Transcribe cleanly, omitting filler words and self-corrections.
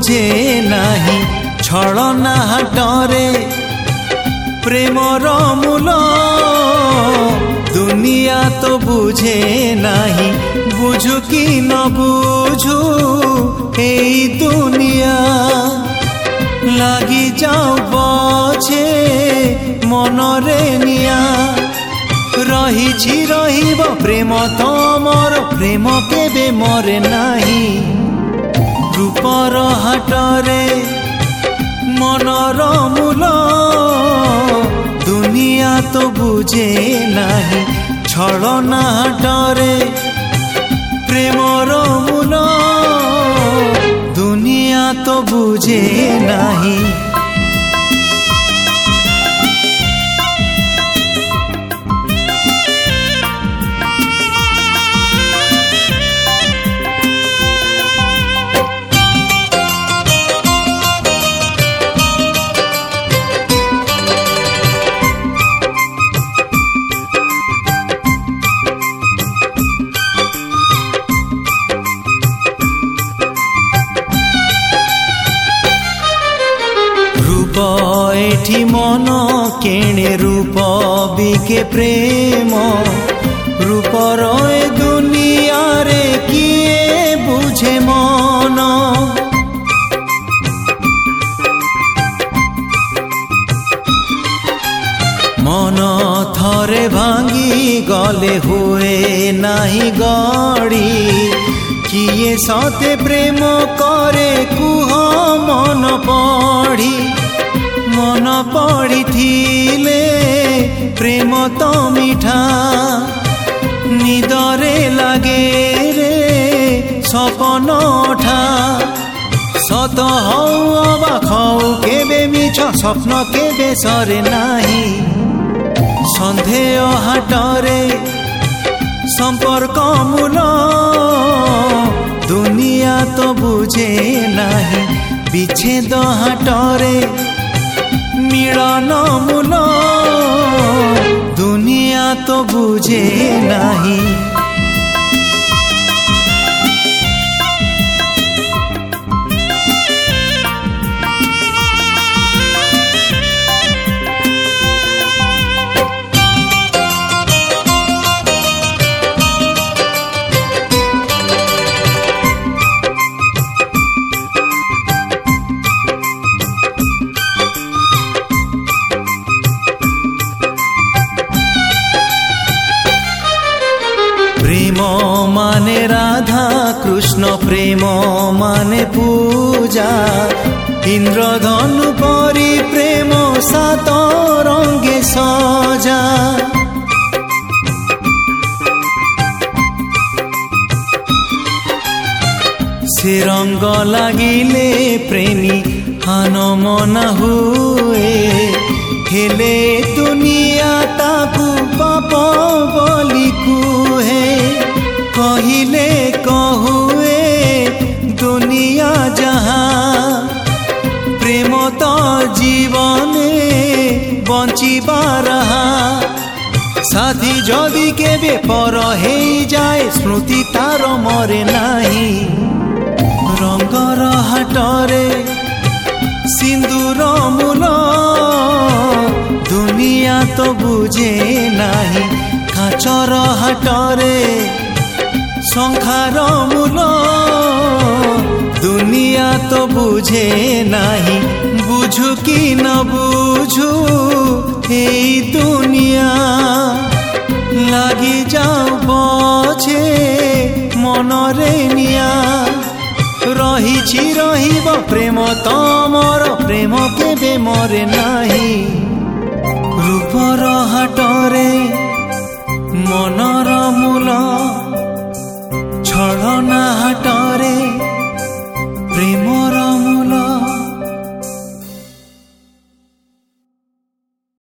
बुझे नाही छलना हाटरे प्रेमर मूल दुनिया तो बुझे नाही बुझु कि न बुझु एई दुनिया लगी जाओ बछे मनरे निया रही रहिब प्रेम तमर प्रेम केबे मरे नाही रूपर हाटरे मनर मूल दुनिया तो बुझे नाही छलना हाटरे प्रेमर मूल दुनिया तो बुझे नाही। एठी मन केणे रूप बिके प्रेम रूपर ए दुनिया रे किए बुझे मन मन थरे भांगी गले हुए नाही गड़ी किए सते प्रेम करे कुह मन पड़ी मन पड़ी थिले प्रेम तो मीठा निदरे लागे रे सपन उठा सत हौ अबाक हौ केबे मिछ स्वप्न केबे सरे नाही सन्देह हाटरे संपर्क मूल दुनिया तो बुझे नाही विच्छेद हाटरे मिलन मूल दुनिया तो बुझे नाही। प्रेम माने राधा कृष्ण प्रेम माने पूजा इंद्रधनु परी प्रेम सात रंगे सजा से रंग लागिले प्रेमी हान मना हुए हेले दुनिया ताकू पाप बोली कुहे कहिले कहुए दुनिया जहाँ प्रेम तो जीवने बंचिबा रहा साथी जदि केबे पर हे जाए स्मृति तार मरे नाही रंगर हाटरे सिंदूर मूल दुनिया तो बुझे नाही काचर हाटरे संखार मूल दुनिया तो बुझे नाही बुझु कि न बुझु एई दुनिया लगी जाओ बछे मनरे निया रहिब प्रेम तमर प्रेम केबे मरे नाही रूपर हाट